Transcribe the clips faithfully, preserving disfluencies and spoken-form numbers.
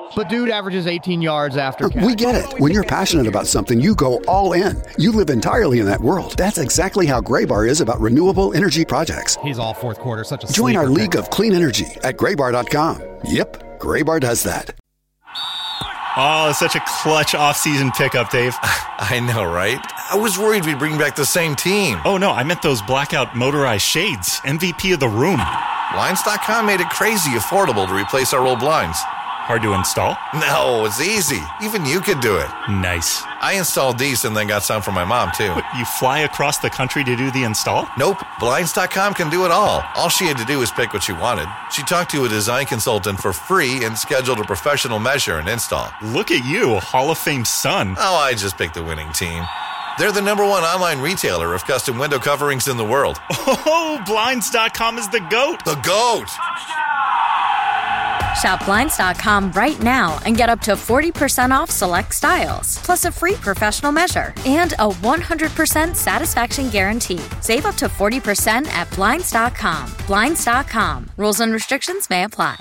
But dude averages eighteen yards after catch. We get it. When you're passionate about something, you go all in. You live entirely in that world. That's exactly how Graybar is about renewable energy projects. He's all fourth quarter, such a Join our sleeper league pick. of clean energy at graybar dot com. Yep, Graybar does that. Oh, such a clutch off-season pickup, Dave. I know, right? I was worried we'd bring back the same team. Oh, no, I meant those blackout motorized shades. M V P of the room. Blinds dot com made it crazy affordable to replace our old blinds. Hard to install? No, it's easy. Even you could do it. Nice. I installed these and then got some for my mom, too. What, you fly across the country to do the install? Nope. Blinds dot com can do it all. All she had to do was pick what she wanted. She talked to a design consultant for free and scheduled a professional measure and install. Look at you, Hall of Fame son. Oh, I just picked the winning team. They're the number one online retailer of custom window coverings in the world. Oh, Blinds dot com is the GOAT. The GOAT! Shop Blinds dot com right now and get up to forty percent off select styles, plus a free professional measure and a one hundred percent satisfaction guarantee. Save up to forty percent at Blinds dot com. Blinds dot com. Rules and restrictions may apply.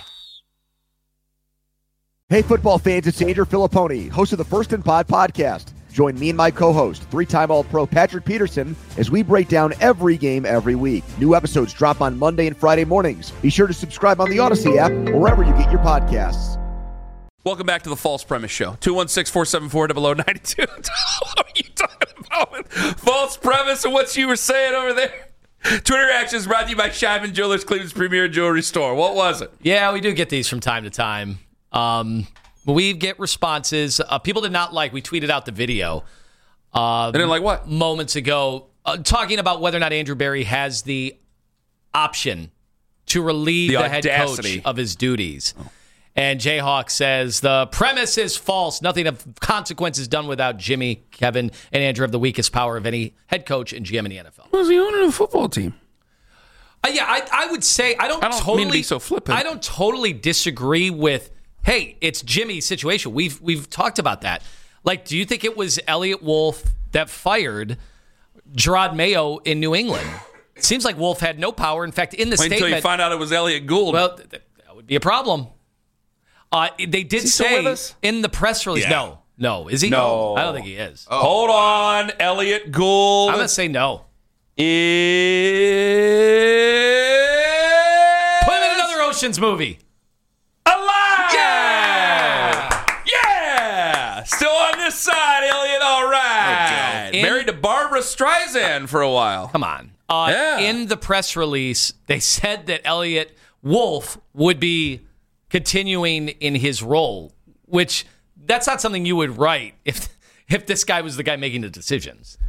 Hey, football fans, it's Andrew Filipponi, host of the First and Pod podcast. Join me and my co-host, three-time All-Pro Patrick Peterson, as we break down every game every week. New episodes drop on Monday and Friday mornings. Be sure to subscribe on the Odyssey app or wherever you get your podcasts. Welcome back to the False Premise Show. two one six, four seven four, zero zero nine two. What are you talking about? False premise and what you were saying over there? Twitter Actions brought to you by Scheiben Jewelers, Cleveland's premier jewelry store. What was it? Yeah, we do get these from time to time. Um... We get responses. Uh, people did not like, we tweeted out the video. Uh, they didn't like what? Moments ago, uh, talking about whether or not Andrew Berry has the option to relieve the, the head coach of his duties. Oh. And Jayhawk says, the premise is false. Nothing of consequence is done without Jimmy, Kevin, and Andrew have the weakest power of any head coach and G M in the N F L. Who's the owner of the football team? Uh, yeah, I, I would say, I don't, I don't totally, mean to be so flippant. I don't totally disagree with, hey, it's Jimmy's situation. We've we've talked about that. Like, do you think it was Elliott Wolf that fired Gerard Mayo in New England? It seems like Wolf had no power. In fact, in the Wait statement... until you find out it was Elliott Gould. Well, th- that would be a problem. Uh, they did is he say still with us? in the press release... Yeah. No. No. Is he? No. I don't think he is. Oh. Hold on. Elliott Gould. I'm going to say no. Is... Put him in another Ocean's movie. Alive! Yeah! Yeah! Still on this side, Elliott. All right. In, Married to Barbara Streisand for a while. Come on. Uh, yeah. In the press release, they said that Elliott Wolf would be continuing in his role, which that's not something you would write if if this guy was the guy making the decisions.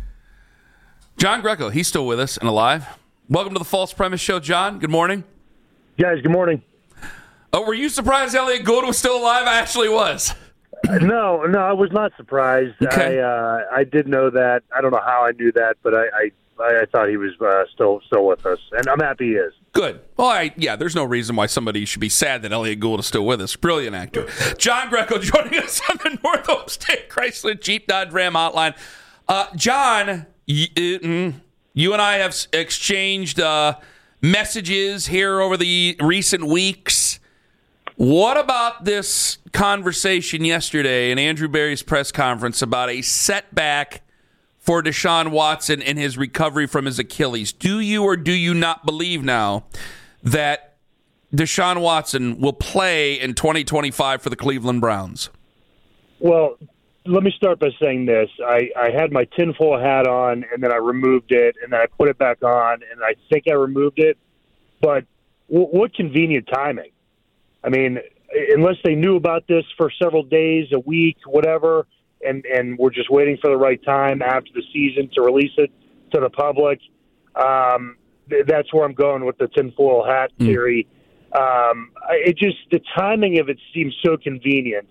John Greco, he's still with us and alive. Welcome to the False Premise Show, John. Good morning. Guys, good morning. Oh, were you surprised Elliott Gould was still alive? I actually was. No, no, I was not surprised. Okay. I uh, I did know that. I don't know how I knew that, but I I, I thought he was uh, still still with us, and I'm happy he is. Good. Well, I, yeah, there's no reason why somebody should be sad that Elliott Gould is still with us. Brilliant actor. John Greco joining us on the North Hope State Chrysler Jeep Dodge Ram hotline. Uh, John, y- mm, you and I have exchanged uh, messages here over the recent weeks. What about this conversation yesterday in Andrew Berry's press conference about a setback for Deshaun Watson and his recovery from his Achilles? Do you or do you not believe now that Deshaun Watson will play in twenty twenty-five for the Cleveland Browns? Well, let me start by saying this. I, I had my tinfoil hat on, and then I removed it, and then I put it back on, and I think I removed it. But w- what convenient timing. I mean, unless they knew about this for several days, a week, whatever, and, and we're just waiting for the right time after the season to release it to the public, um, th- that's where I'm going with the tinfoil hat mm. theory. Um, it just, the timing of it seems so convenient.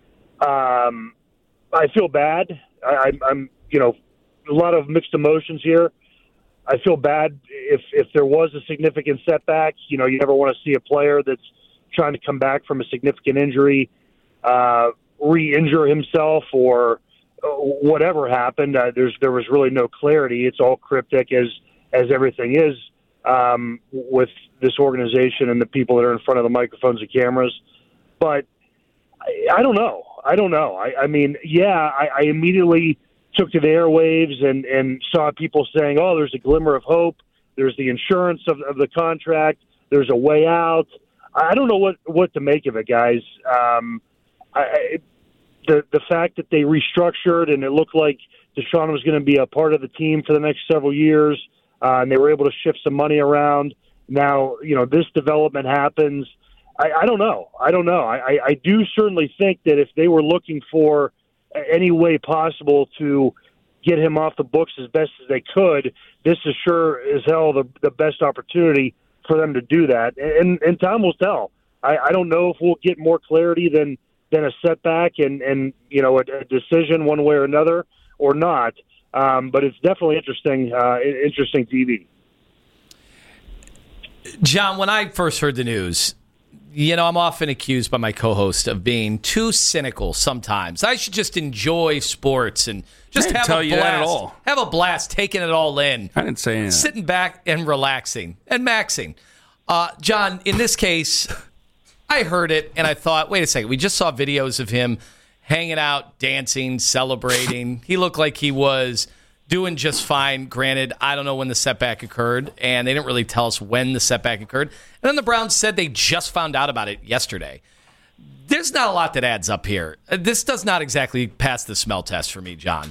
Um, I feel bad. I, I'm, you know, a lot of mixed emotions here. I feel bad if, if there was a significant setback. You know, you never want to see a player that's trying to come back from a significant injury, uh, re-injure himself, or uh, whatever happened. Uh, there's there was really no clarity. It's all cryptic as as everything is um, with this organization and the people that are in front of the microphones and cameras. But I, I don't know. I don't know. I, I mean, yeah, I, I immediately took to the airwaves and, and saw people saying, oh, there's a glimmer of hope. There's the insurance of, of the contract. There's a way out. I don't know what, what to make of it, guys. Um, I, the the fact that they restructured and it looked like Deshaun was going to be a part of the team for the next several years, uh, and they were able to shift some money around. Now, you know, this development happens. I, I don't know. I don't know. I, I do certainly think that if they were looking for any way possible to get him off the books as best as they could, this is sure as hell the, the best opportunity for them to do that. And, and time will tell. I, I don't know if we'll get more clarity than, than a setback and, and you know, a, a decision one way or another or not. Um, but it's definitely interesting, uh, interesting T V. John, when I first heard the news, you know, I'm often accused by my co-host of being too cynical sometimes. I should just enjoy sports and just have tell a you that at blast. all. Have a blast taking it all in. I didn't say that. Sitting back and relaxing and maxing. Uh, John, in this case, I heard it and I thought, wait a second. We just saw videos of him hanging out, dancing, celebrating. He looked like he was doing just fine. Granted, I don't know when the setback occurred, and they didn't really tell us when the setback occurred. And then the Browns said they just found out about it yesterday. There's not a lot that adds up here. This does not exactly pass the smell test for me, John.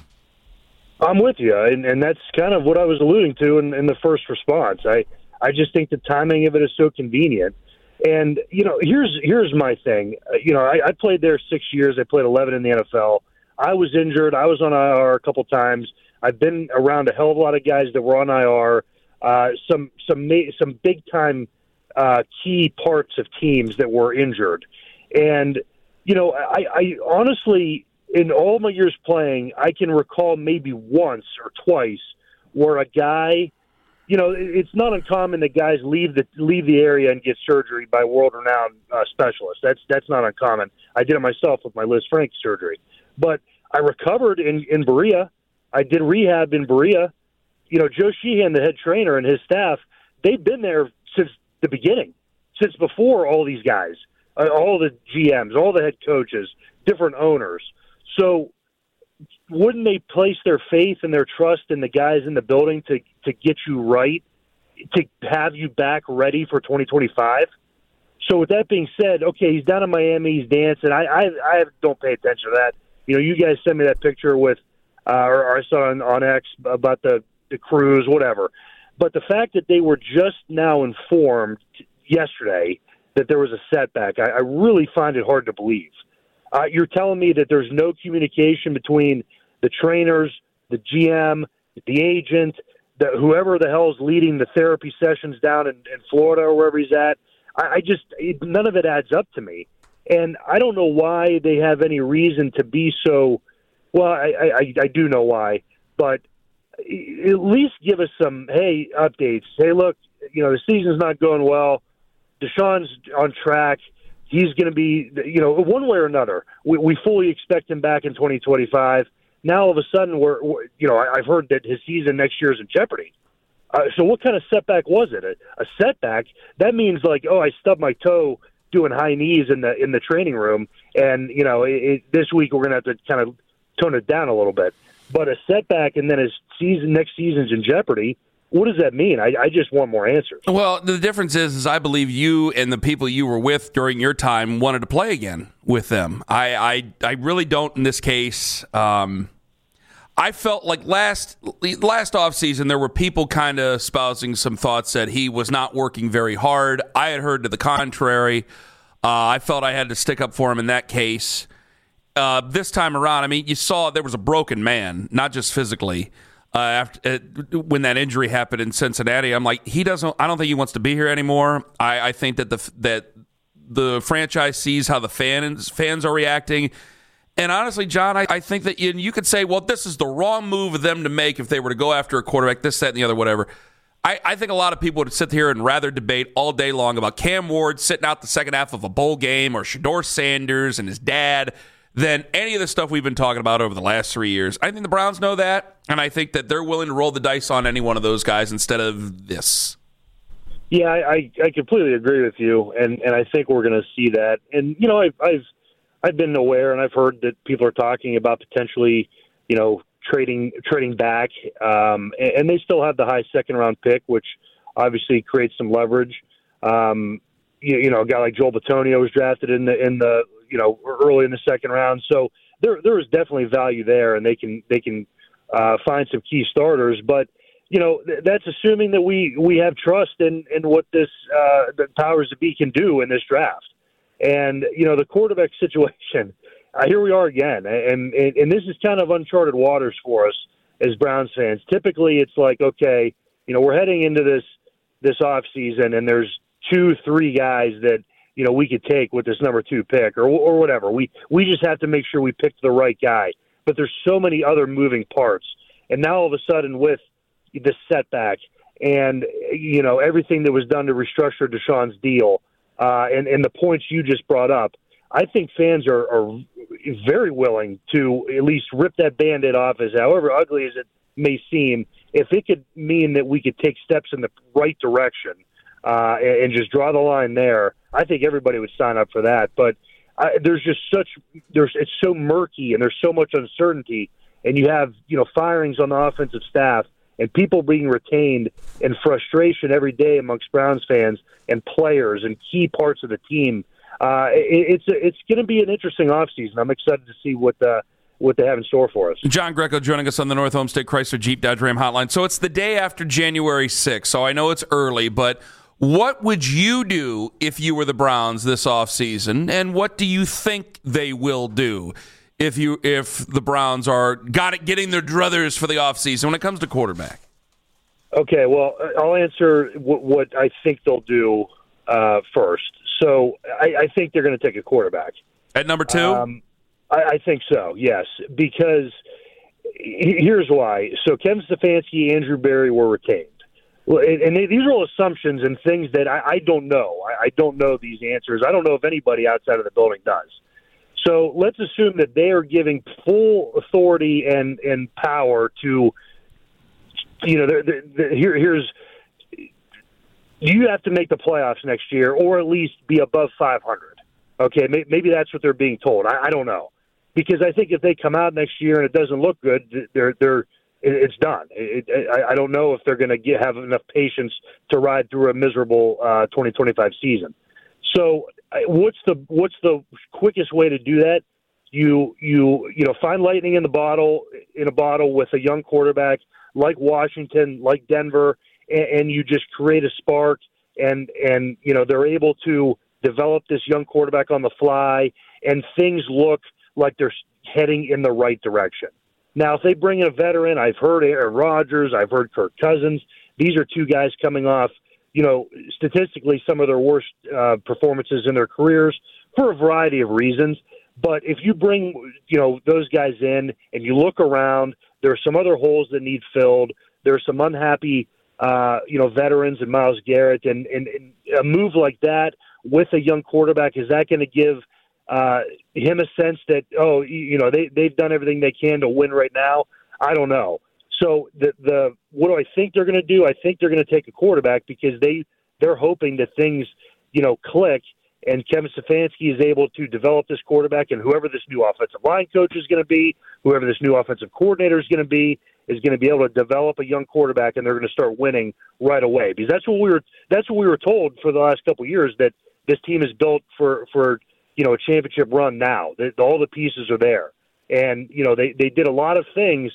I'm with you, and, and that's kind of what I was alluding to in, in the first response. I, I just think the timing of it is so convenient. And, you know, here's here's my thing. Uh, you know, I, I played there six years. I played eleven in the N F L. I was injured. I was on I R a couple times. I've been around a hell of a lot of guys that were on I R, uh, some some some big time uh, key parts of teams that were injured, and you know, I, I honestly, in all my years playing, I can recall maybe once or twice where a guy, you know, it's not uncommon that guys leave the leave the area and get surgery by world renowned uh, specialists. That's that's not uncommon. I did it myself with my Liz Frank surgery, but I recovered in in Berea. I did rehab in Berea. You know, Joe Sheehan, the head trainer, and his staff, they've been there since the beginning, since before all these guys, uh, all the G Ms, all the head coaches, different owners. So wouldn't they place their faith and their trust in the guys in the building to, to get you right, to have you back ready for twenty twenty-five? So with that being said, okay, he's down in Miami, he's dancing. I, I, I don't pay attention to that. You know, you guys sent me that picture with Uh, or, or I saw on, on X about the, the cruise, whatever. But the fact that they were just now informed yesterday that there was a setback, I, I really find it hard to believe. Uh, you're telling me that there's no communication between the trainers, the G M, the agent, the, whoever the hell is leading the therapy sessions down in, in Florida or wherever he's at. I, I just it, none of it adds up to me. And I don't know why they have any reason to be so – well, I, I, I do know why, but at least give us some, hey, updates. Hey, look, you know, the season's not going well. Deshaun's on track. He's going to be, you know, one way or another. We, we fully expect him back in twenty twenty-five. Now, all of a sudden, we're, we're you know, I, I've heard that his season next year is in jeopardy. Uh, so what kind of setback was it? A, a setback? That means like, oh, I stubbed my toe doing high knees in the in the training room, and, you know, it, it, this week we're going to have to kind of tone it down a little bit. But a setback and then his season next season's in jeopardy, what does that mean? I, I just want more answers. Well, the difference is, is I believe you and the people you were with during your time wanted to play again with them. I I, I really don't in this case. Um, I felt like last last offseason there were people kind of espousing some thoughts that he was not working very hard. I had heard to the contrary. Uh, I felt I had to stick up for him in that case. Uh, this time around, I mean, you saw there was a broken man, not just physically. Uh, after uh, when that injury happened in Cincinnati, I'm like, he doesn't. I don't think he wants to be here anymore. I, I think that the that the franchise sees how the fans fans are reacting, and honestly, John, I, I think that you, you could say, well, this is the wrong move of them to make if they were to go after a quarterback, this, that, and the other, whatever. I, I think a lot of people would sit here and rather debate all day long about Cam Ward sitting out the second half of a bowl game or Shedeur Sanders and his dad than any of the stuff we've been talking about over the last three years. I think the Browns know that, and I think that they're willing to roll the dice on any one of those guys instead of this. Yeah, I, I completely agree with you, and, and I think we're going to see that. And, you know, I've, I've I've been aware, and I've heard that people are talking about potentially, you know, trading trading back, um, and, and they still have the high second round pick, which obviously creates some leverage. Um, you, you know, a guy like Joel Bitonio was drafted in the in the you know early in the second round, so there there is definitely value there, and they can they can uh, find some key starters. But you know, th- that's assuming that we we have trust in in what this uh, the powers that be can do in this draft. And you know, the quarterback situation. Uh, here we are again, and, and and this is kind of uncharted waters for us as Browns fans. Typically, it's like, okay, you know, we're heading into this this off season, and there's two, three guys that you know we could take with this number two pick, or or whatever. We we just have to make sure we picked the right guy. But there's so many other moving parts, and now all of a sudden with the setback and you know everything that was done to restructure Deshaun's deal, uh, and and the points you just brought up. I think fans are, are very willing to at least rip that Band-Aid off, as however ugly as it may seem, if it could mean that we could take steps in the right direction uh, and, and just draw the line there. I think everybody would sign up for that. But I, there's just such there's it's so murky and there's so much uncertainty, and you have you know firings on the offensive staff and people being retained in frustration every day amongst Browns fans and players and key parts of the team. Uh, it, it's it's going to be an interesting offseason. I'm excited to see what uh, what they have in store for us. John Greco joining us on the North Homestead Chrysler Jeep Dodge Ram hotline. So it's the day after January sixth, so I know it's early, but what would you do if you were the Browns this offseason, and what do you think they will do if you if the Browns are got it getting their druthers for the offseason when it comes to quarterback? Okay, well, I'll answer what, what I think they'll do uh, first. So I, I think they're going to take a quarterback. At number two? Um, I, I think so, yes, because here's why. So Kevin Stefanski, Andrew Berry were retained. Well, and, and they, these are all assumptions and things that I, I don't know. I, I don't know these answers. I don't know if anybody outside of the building does. So let's assume that they are giving full authority and, and power to, you know, they're, they're, they're, here, here's – you have to make the playoffs next year or at least be above five hundred. Okay, maybe that's what they're being told. I, I don't know. Because I think if they come out next year and it doesn't look good, they're they're it's done. It, I, I don't know if they're going to have enough patience to ride through a miserable uh, twenty twenty-five season. So what's the what's the quickest way to do that? You you you know find lightning in the bottle in a bottle with a young quarterback like Washington, like Denver, and, and you just create a spark, and and you know they're able to develop this young quarterback on the fly, and things look like they're heading in the right direction. Now, if they bring in a veteran, I've heard Aaron Rodgers, I've heard Kirk Cousins. These are two guys coming off, you know, statistically some of their worst uh, performances in their careers for a variety of reasons. But if you bring, you know, those guys in and you look around, there are some other holes that need filled. There are some unhappy, uh, you know, veterans and Myles Garrett. And, and, and a move like that with a young quarterback, is that going to give uh, him a sense that, oh, you know, they, they've done everything they can to win right now? I don't know. So the the what do I think they're going to do? I think they're going to take a quarterback because they, they're hoping that things, you know, click, and Kevin Stefanski is able to develop this quarterback, and whoever this new offensive line coach is going to be, whoever this new offensive coordinator is going to be, is going to be able to develop a young quarterback, and they're going to start winning right away. Because that's what we were that's what we were told for the last couple of years, that this team is built for, for you know, a championship run now. That all the pieces are there. And, you know, they, they did a lot of things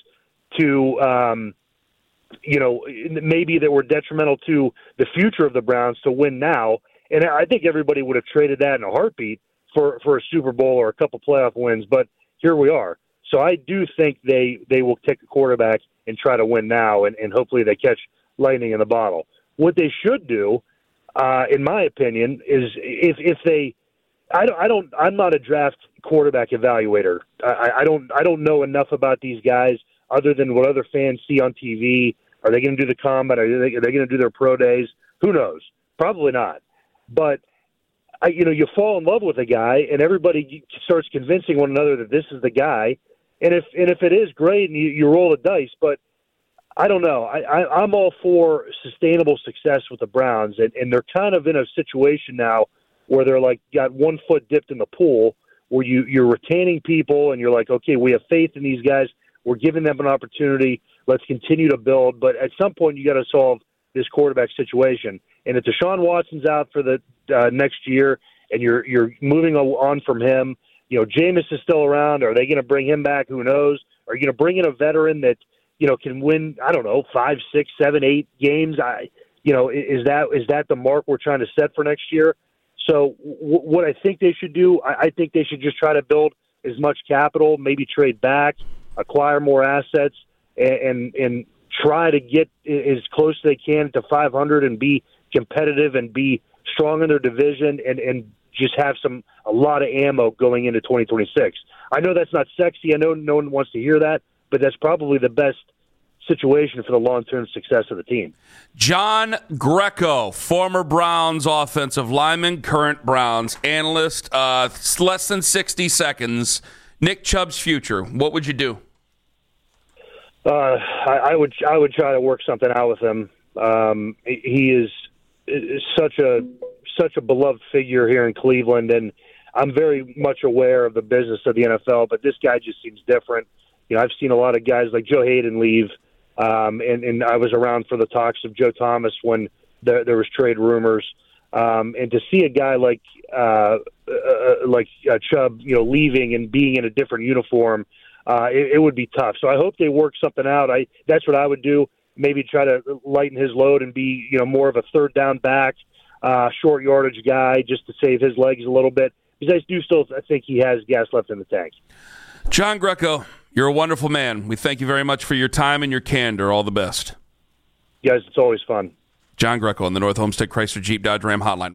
to, um, you know, maybe that were detrimental to the future of the Browns to win now. And I think everybody would have traded that in a heartbeat for, for a Super Bowl or a couple playoff wins. But here we are. So I do think they, they will take a quarterback and try to win now, and, and hopefully they catch lightning in the bottle. What they should do, uh, in my opinion, is if if they, I don't, I don't, I'm not a draft quarterback evaluator. I, I don't, I don't know enough about these guys other than what other fans see on T V. Are they going to do the combine? Are they, are they going to do their pro days? Who knows? Probably not. But I, you know, you fall in love with a guy, and everybody starts convincing one another that this is the guy. And if and if it is, great, and you, you roll the dice. But I don't know. I, I, I'm all for sustainable success with the Browns, and, and they're kind of in a situation now where they're like got one foot dipped in the pool, where you, you're retaining people and you're like, okay, we have faith in these guys. We're giving them an opportunity. Let's continue to build. But at some point, you got to solve this quarterback situation. And if Deshaun Watson's out for the uh, next year and you're you're moving on from him, you know, Jameis is still around. Are they going to bring him back? Who knows? Are you going to bring in a veteran that, you know, can win, I don't know, five, six, seven, eight games? I, you know, is that is that the mark we're trying to set for next year? So w- what I think they should do, I-, I think they should just try to build as much capital, maybe trade back, acquire more assets, and, and, and try to get as close as they can to five hundred and be competitive and be strong in their division and, and just have some a lot of ammo going into twenty twenty-six. I know that's not sexy. I know no one wants to hear that, but that's probably the best situation for the long-term success of the team. John Greco, former Browns offensive lineman, current Browns analyst. Uh, less than sixty seconds. Nick Chubb's future. What would you do? Uh, I, I would I would try to work something out with him. Um, he is, is such a such a beloved figure here in Cleveland, and I'm very much aware of the business of the N F L. But this guy just seems different. You know, I've seen a lot of guys like Joe Hayden leave, um, and, and I was around for the talks of Joe Thomas when there, there was trade rumors. Um, and to see a guy like uh, uh, like uh, Chubb, you know, leaving and being in a different uniform, uh, it, it would be tough. So I hope they work something out. I that's what I would do. Maybe try to lighten his load and be, you know, more of a third down back, uh, short yardage guy, just to save his legs a little bit. Because I do still I think he has gas left in the tank. John Greco, you're a wonderful man. We thank you very much for your time and your candor. All the best. Guys, it's always fun. John Greco on the North Homestead Chrysler Jeep Dodge Ram Hotline.